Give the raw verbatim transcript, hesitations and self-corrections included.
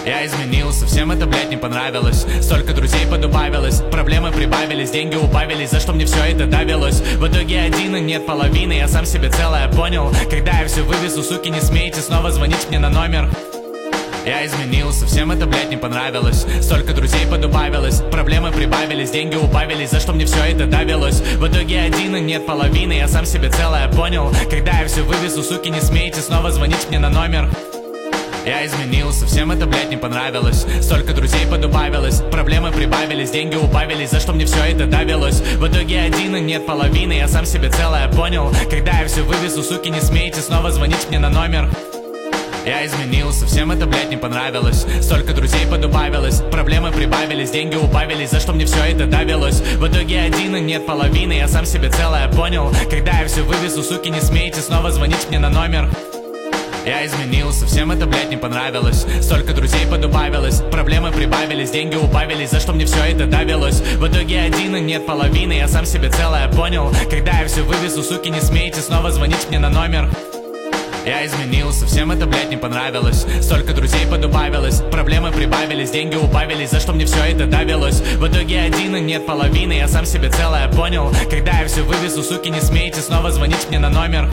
Я изменился, всем это, блядь, не понравилось. Столько друзей подубавилось, проблемы прибавились, деньги убавились, за что мне все это довелось. В итоге один и нет половины, я сам себе целое понял. Когда я все вывезу, суки, не смейте снова звонить мне на номер. Я изменился, всем это, блядь, не понравилось. Столько друзей подубавилось, проблемы прибавились, деньги убавились, за что мне все это довелось. В итоге один и нет половины, я сам себе целое понял. Когда я все вывезу, суки, не смейте снова звонить мне на номер. Я изменился, всем это, блядь, не понравилось. Столько друзей подубавилось, проблемы прибавились, деньги убавились, за что мне все это довелось. В итоге один и нет половины, я сам себе целое понял. Когда я все вывезу, суки, не смейте снова звонить мне на номер. Я изменился, всем это, блядь, не понравилось. Столько друзей подубавилось, проблемы прибавились, деньги убавились, за что мне все это довелось. В итоге один и нет половины, я сам себе целое понял. Когда я все вывезу, суки, не смейте снова звонить мне на номер. Я изменился, всем это, блядь, не понравилось. Столько друзей подубавилось, проблемы прибавились, деньги убавились, за что мне все это довелось. В итоге один и нет половины, я сам себе целое понял. Когда я все вывезу, суки, не смейте снова звонить мне на номер. Я изменился, всем это, блядь, не понравилось. Столько друзей подубавилось, проблемы прибавились, деньги убавились, за что мне все это довелось. В итоге один и нет половины, я сам себе целое понял. Когда я все вывезу, суки, не смейте снова звонить мне на номер.